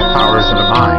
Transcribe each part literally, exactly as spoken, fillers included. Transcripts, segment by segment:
Powers of the mind.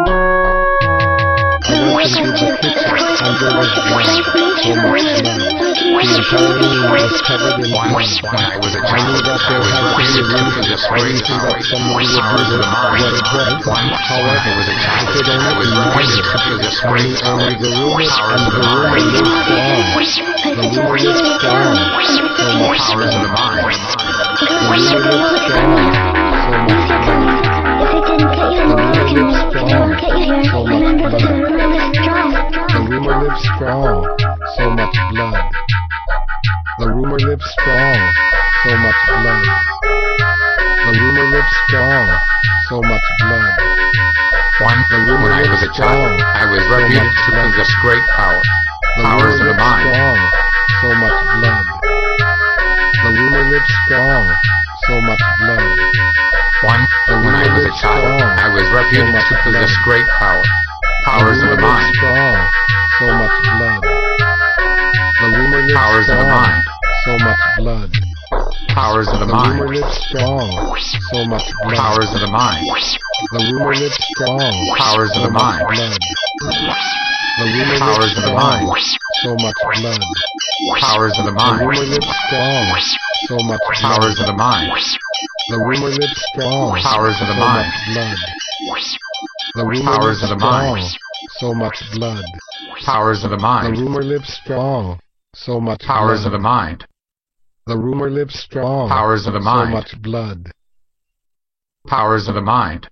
I went into the kitchen, and there was blood, so much blood. The entire room was covered in blood. When I was a I knew child, that I there was had to be a represented reason, for this a great reason power. that somebody would Powers do of the this, mind. what it was. When However, I was a I child, could I only was imagine. represented for this I great knew power. only the rumors, Powers and of the the rumor mind. lived strong. The rumor lived strong, so much Powers of the blood. mind. The rumor lived strong, so much blood. If it didn't get you in the second, it won't get you here. Remember that the rumor was strong. The rumor lives strong, so much blood. The rumor lives strong, so much blood. The rumor lives strong, so much blood. One, The rumor when I was lives a child, strong, I was so reputed much to blood. possess great power. The Powers rumor of the lives mind. strong, so much blood. The rumor lives strong, so much blood. One, The when I rumor was a lives child, strong, I was reputed so much to possess blood. great power. The Powers of rumor the lives mind. strong, so much blood. The rumor lives Powers of the strong, mind. so much blood. Powers of the The rumor mind. lives strong, so much blood. Powers of the mind. The rumor lives strong, Powers of so the much mind. blood. The rumor Powers lives of the strong, mind. so much blood. Powers of the The rumor mind. lives strong, so much blood. Powers of the mind. The rumor lives strong, Powers of the so mind. much blood. The rumor Powers lives of the strong, mind. so much blood. Powers of the The mind. rumor lives strong, so much Powers of blood. the mind. The rumor lives strong, Powers of the so mind. much blood. Powers of the mind.